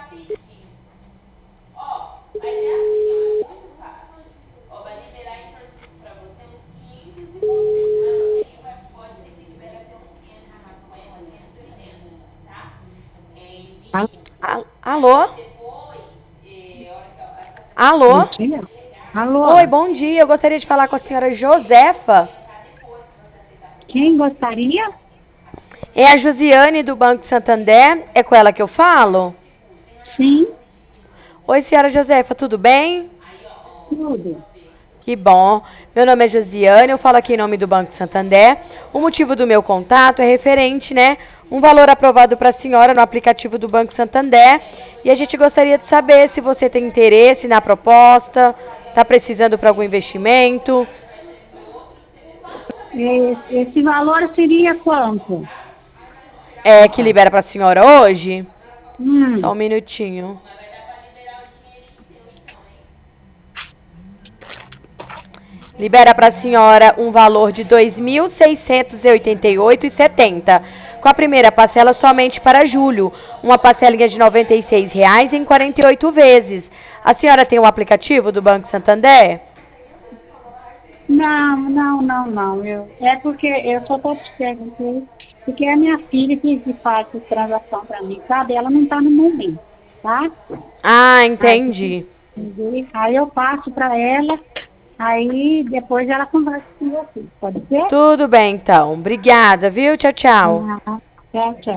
Alô? Bom Alô? dia. Oi, Alô, bom dia. Eu gostaria de falar com a senhora Josefa. quem gostaria? É a Josiane do Banco Santander. É com ela que eu falo? Sim, Oi, senhora Josefa, tudo bem? tudo. Que bom. Meu nome é Josiane, eu falo aqui em nome do Banco Santander. O motivo do meu contato é referente, né? Um valor aprovado para a senhora no aplicativo do Banco Santander. E a gente gostaria de saber se você tem interesse na proposta, está precisando para algum investimento. Esse valor seria quanto? É que libera para a senhora hoje? Só um Hum, minutinho. Libera para a senhora um valor de R$ 2.688,70, com a primeira parcela somente para julho, uma parcelinha de R$ 96,00 em 48 vezes. A senhora tem o aplicativo do Banco Santander? não. É porque eu só estou te perguntando, porque é a minha filha que faz essa transação para mim, sabe? Ela não está no momento, tá? Ah, Aí, entendi. aí eu passo para ela, aí depois ela conversa com você. Pode ser? Tudo bem, então. Obrigada, viu? Tchau, tchau. Ah, tchau, tchau.